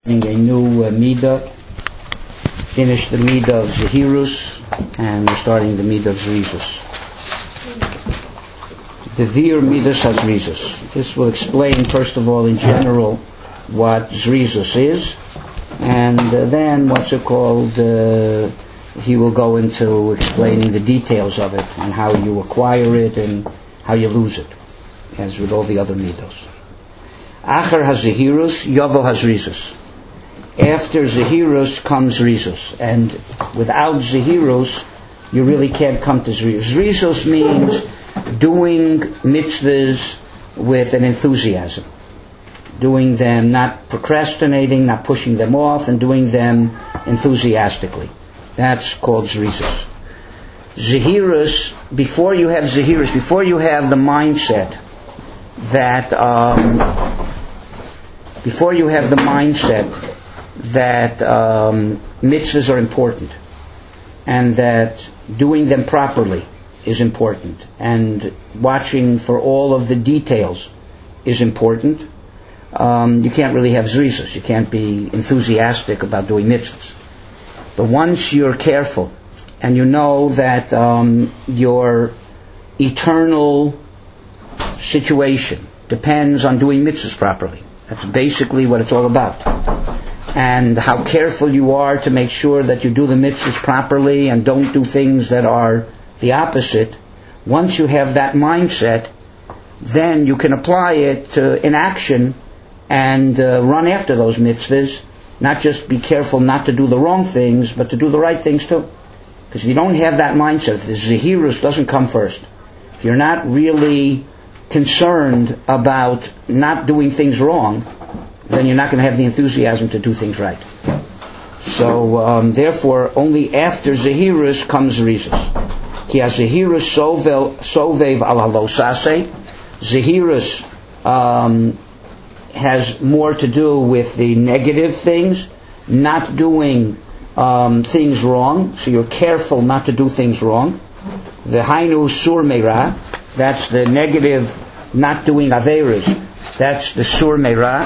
A new Midah, finished the Midah of Zehirus, and we're starting the Midah of Zrizus. The Vir Midas HaZrizus. This will explain, first of all, in general, what Zrizus is, and then what's it called, he will go into explaining the details of it, and how you acquire it, and how you lose it, as with all the other Midos. Achar HaZehirus, Yovo HaZrizus. After Zehirus comes Rizus, and without Zehirus you really can't come to Zrizus. Zrizus means doing mitzvahs with an enthusiasm, doing them, not procrastinating, not pushing them off, and doing them enthusiastically. That's called Zrizus. Zehirus, before you have the mindset that mitzvahs are important, and that doing them properly is important, and watching for all of the details is important, you can't really have zrizus. You can't be enthusiastic about doing mitzvahs. But once you're careful, and you know that your eternal situation depends on doing mitzvahs properly, that's basically what it's all about. And how careful you are to make sure that you do the mitzvahs properly and don't do things that are the opposite. Once you have that mindset, then you can apply it in action and run after those mitzvahs. Not just be careful not to do the wrong things, but to do the right things too. Because if you don't have that mindset, if the Zehirus doesn't come first, if you're not really concerned about not doing things wrong, then you're not going to have the enthusiasm to do things right. So, therefore, only after Zehirus comes Rizus. Ki ha-Zehirus sovev al halosase. Zehirus has more to do with the negative things, not doing things wrong. So you're careful not to do things wrong. The hainu sur meira, that's the negative, not doing averis. That's the sur meira.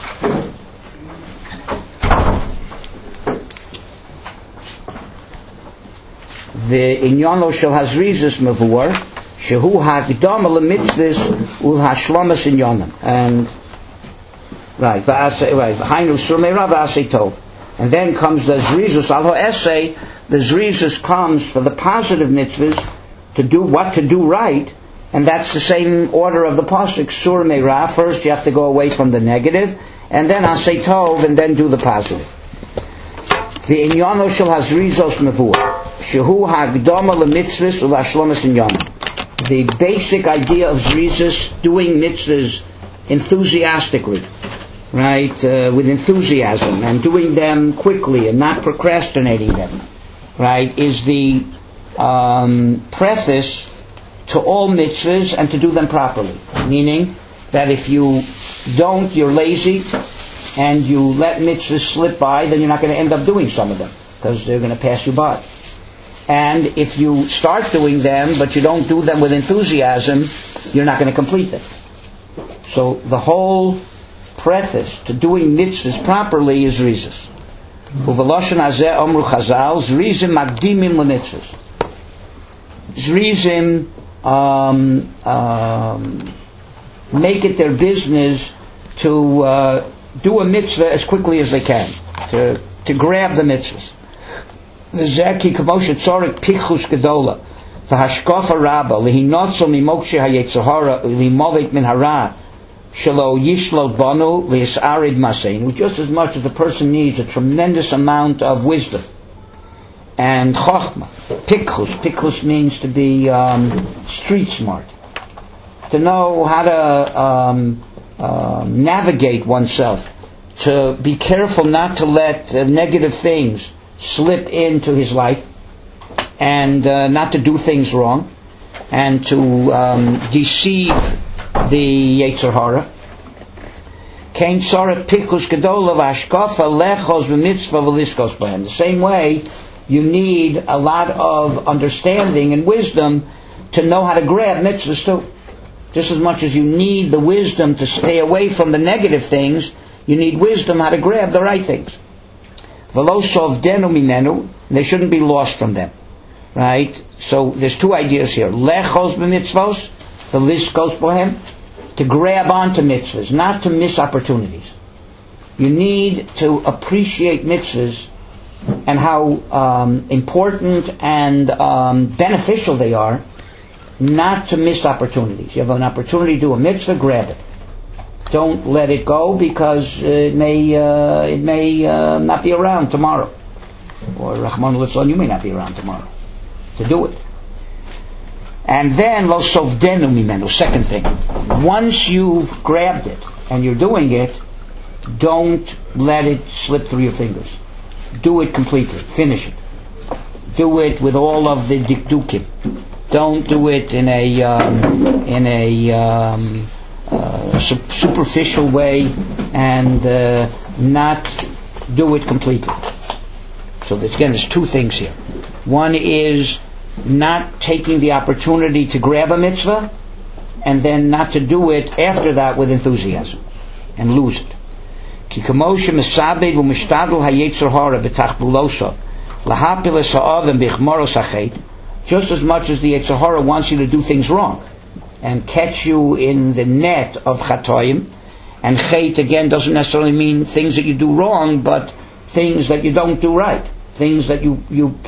The inyono shel hazrizus mavur shehu ha'gdama lemitzvus ul hashlomas inyonim. And right, hainu sur meira v'asei tov. And then comes the zrizus al ha'esei. The zrizus comes for the positive mitzvahs, to do what to do right, and that's the same order of the pasuk. Sur meira, first you have to go away from the negative, and then asei tov, and then do the positive. The inyono shel hazrizos mevur shehu ha'gdama lemitzvos u'lashlomas inyonim. The basic idea of zrizus, doing mitzvahs enthusiastically, right, with enthusiasm, and doing them quickly and not procrastinating them, right, is the preface to all mitzvahs, and to do them properly. Meaning that if you don't, you're lazy, and you let mitzvahs slip by, then you're not going to end up doing some of them, because they're going to pass you by. And if you start doing them, but you don't do them with enthusiasm, you're not going to complete them. So the whole preface to doing mitzvahs properly is Rizus. Uveloshen hazeh omru chazal, Zrizim magdimim lemitzvahs. Zrizim make it their business to do a mitzvah as quickly as they can, to grab the mitzvahs. V'zeki k'moshe tzorik pichus gedola v'hashkofa rabba lihinotzo mimokshe hayetzahara limovet min hara shelo yishlot banu v'yisarid masein. Just as much as a person needs a tremendous amount of wisdom and chokhmah, pichus means to be street smart, to know how to navigate oneself, to be careful not to let negative things slip into his life, and not to do things wrong, and to deceive the Yetzer Hara. Kain tzarech pichus gedola v'hashkafa lechos v'mitzvah v'liskos b'hem. The same way, you need a lot of understanding and wisdom to know how to grab mitzvahs too. Just as much as you need the wisdom to stay away from the negative things, You need wisdom how to grab the right things. V'lo sovdenu mimenu, they shouldn't be lost from them. Right? So there's two ideas here. Lechos b'mitzvos, the list goes bohem, to grab onto mitzvahs, not to miss opportunities. You need to appreciate mitzvahs and how important and beneficial they are, not to miss opportunities. You have an opportunity to do a mitzvah, grab it. Don't let it go because it may not be around tomorrow, or Rahman al-Litzlan, you may not be around tomorrow to do it. And then lo sovdenu mimenu. Second thing, once you've grabbed it and you're doing it, don't let it slip through your fingers. Do it completely. Finish it. Do it with all of the dikdukim. Don't do it in a superficial way and not do it completely. So there's two things here. One is not taking the opportunity to grab a mitzvah, and then not to do it after that with enthusiasm and lose it. Ki kamoshe mesabed v'mishtadel hayetzer hara b'tachbulosov lahapil es ha'adam b'chmoros hachet, just as much as the Yetzer Hara wants you to do things wrong and catch you in the net of chatoim. And chet again doesn't necessarily mean things that you do wrong, but things that you don't do right, things that you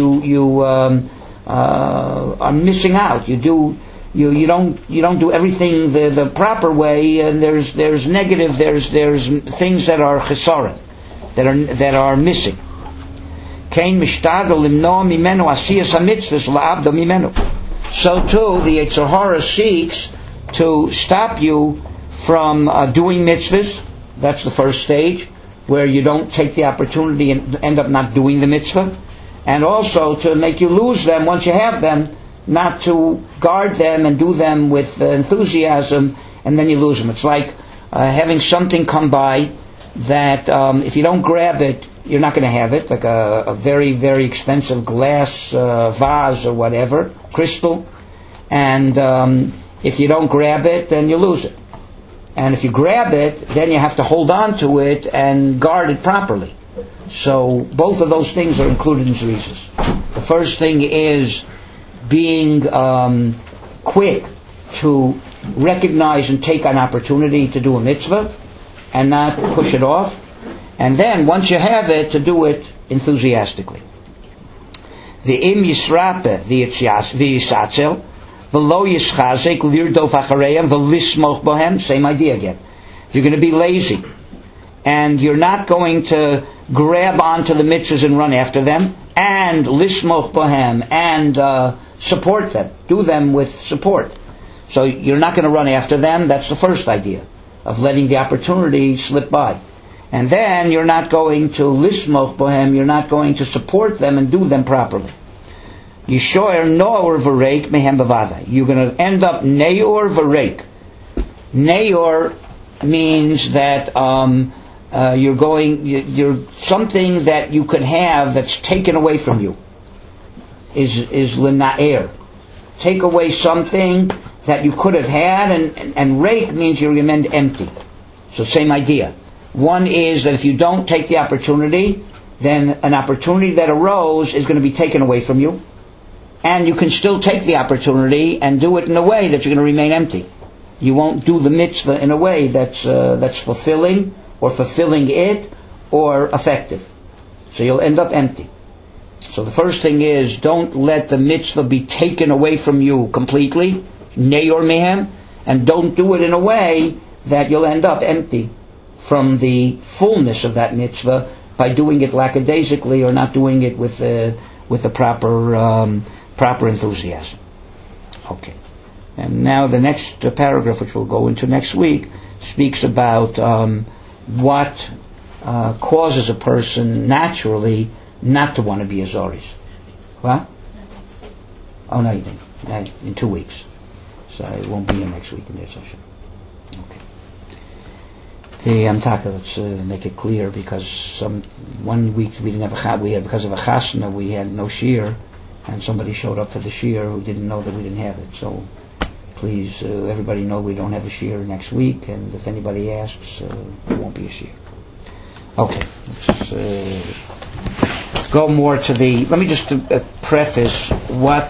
are missing out. You don't do everything the proper way, and there's negative, there's things that are chesaron, that are missing. Kein mishtadel limnoa mimenu asiyas hamitzvos la'abda mimenu. So too, the Yetzer Hara seeks to stop you from doing mitzvahs. That's the first stage, where you don't take the opportunity and end up not doing the mitzvah. And also to make you lose them once you have them, not to guard them and do them with enthusiasm, and then you lose them. It's like having something come by that if you don't grab it, you're not going to have it, like a very, very expensive glass vase or whatever, crystal, and if you don't grab it, then you lose it. And if you grab it, then you have to hold on to it and guard it properly. So both of those things are included in Zerizus. The first thing is being quick to recognize and take an opportunity to do a mitzvah and not push it off. And then, once you have it, to do it enthusiastically. The im yisrape v'yisatzel v'lo yischazek l'irdof achareyam v'lismoch bohem. Same idea again. If you're going to be lazy and you're not going to grab onto the mitzvahs and run after them, and lismoch bohem, and support them, do them with support. So you're not going to run after them. That's the first idea of letting the opportunity slip by. And then you're not going to lismoch bohem, you're not going to support them and do them properly. Yishoer noor v'reik mehem bavada. You're going to end up neor v'reik. Neor means that you're something that you could have that's taken away from you. Is l'na'er. Take away something that you could have had, and reik means you're going to end empty. So same idea. One is that if you don't take the opportunity, then an opportunity that arose is going to be taken away from you. And you can still take the opportunity and do it in a way that you're going to remain empty. You won't do the mitzvah in a way that's fulfilling, or fulfilling it, or effective. So you'll end up empty. So the first thing is, don't let the mitzvah be taken away from you completely, neyor mehem, and don't do it in a way that you'll end up empty from the fullness of that mitzvah by doing it lackadaisically or not doing it with the proper enthusiasm. Okay. And now the next paragraph, which we'll go into next week, speaks about what causes a person naturally not to want to be a Zoris. What? Oh, no, you didn't. In 2 weeks. So it won't be here next week in their session. Okay. The Amtaka, let's make it clear, because 1 week we didn't have because of a chasna, we had no shiur, and somebody showed up for the shiur who didn't know that we didn't have it. So please, everybody know we don't have a shiur next week, and if anybody asks, there won't be a shiur. Okay. Let's go more to the. Let me just preface what